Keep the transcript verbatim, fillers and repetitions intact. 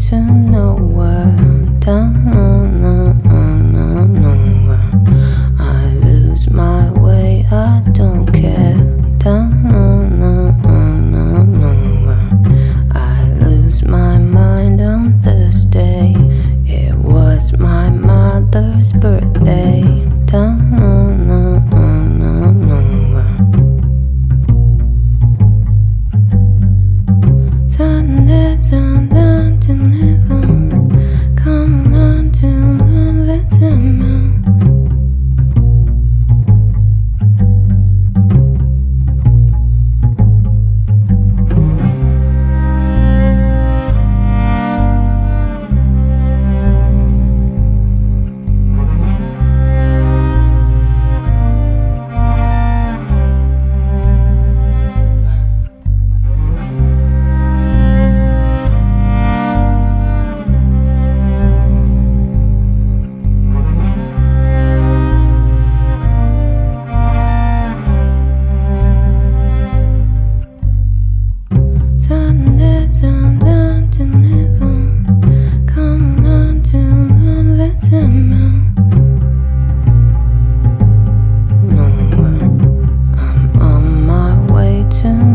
to nowhere. Down, no, no, nowhere. I lose my way, I don't care. Down, no, no, no, nowhere. I lose my mind on Thursday. It was my mother's birthday. Down, no, no, no, nowhere. Thunder, thunder to heaven. Come on to love it to me. Thunder, thunder to heaven. Come on to love it to me. Nowhere. I'm on my way to